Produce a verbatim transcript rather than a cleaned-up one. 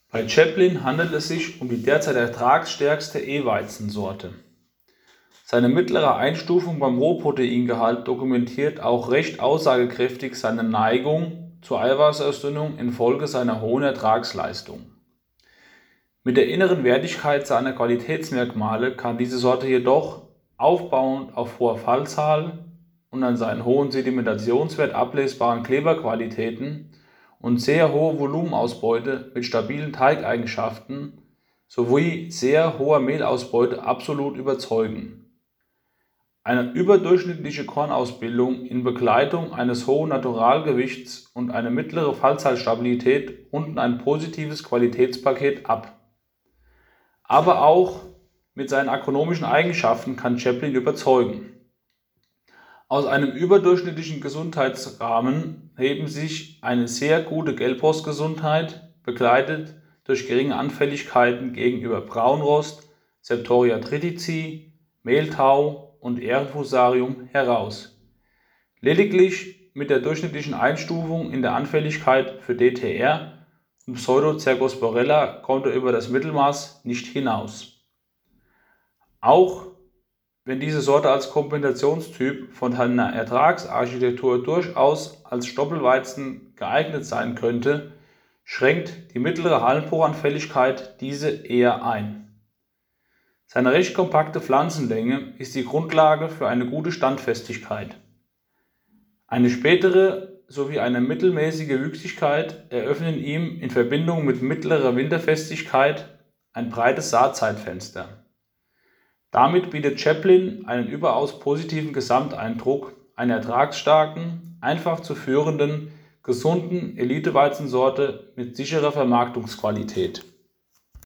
Bei Chaplin handelt es sich um die derzeit ertragsstärkste E-Weizensorte. Seine mittlere Einstufung beim Rohproteingehalt dokumentiert auch recht aussagekräftig seine Neigung zur Eiweißausdünnung infolge seiner hohen Ertragsleistung. Mit der inneren Wertigkeit seiner Qualitätsmerkmale kann diese Sorte jedoch, aufbauend auf hoher Fallzahl und an seinen hohen Sedimentationswert ablesbaren Kleberqualitäten und sehr hohe Volumenausbeute mit stabilen Teigeigenschaften sowie sehr hoher Mehlausbeute absolut überzeugen. Eine überdurchschnittliche Kornausbildung in Begleitung eines hohen Naturalgewichts und eine mittlere Fallzahlstabilität runden ein positives Qualitätspaket ab. Aber auch mit seinen agronomischen Eigenschaften kann Chaplin überzeugen. Aus einem überdurchschnittlichen Gesundheitsrahmen heben sich eine sehr gute Gelbrostgesundheit, begleitet durch geringe Anfälligkeiten gegenüber Braunrost, Septoria tritici, Mehltau und Ehrenfusarium heraus. Lediglich mit der durchschnittlichen Einstufung in der Anfälligkeit für D T R und Pseudocercosporella kommt er über das Mittelmaß nicht hinaus. Auch wenn diese Sorte als Kompensationstyp von seiner Ertragsarchitektur durchaus als Stoppelweizen geeignet sein könnte, schränkt die mittlere Halmbruchanfälligkeit diese eher ein. Seine recht kompakte Pflanzenlänge ist die Grundlage für eine gute Standfestigkeit. Eine spätere sowie eine mittelmäßige Wüchsigkeit eröffnen ihm in Verbindung mit mittlerer Winterfestigkeit ein breites Saatzeitfenster. Damit bietet Chaplin einen überaus positiven Gesamteindruck einer ertragsstarken, einfach zu führenden, gesunden Eliteweizensorte mit sicherer Vermarktungsqualität.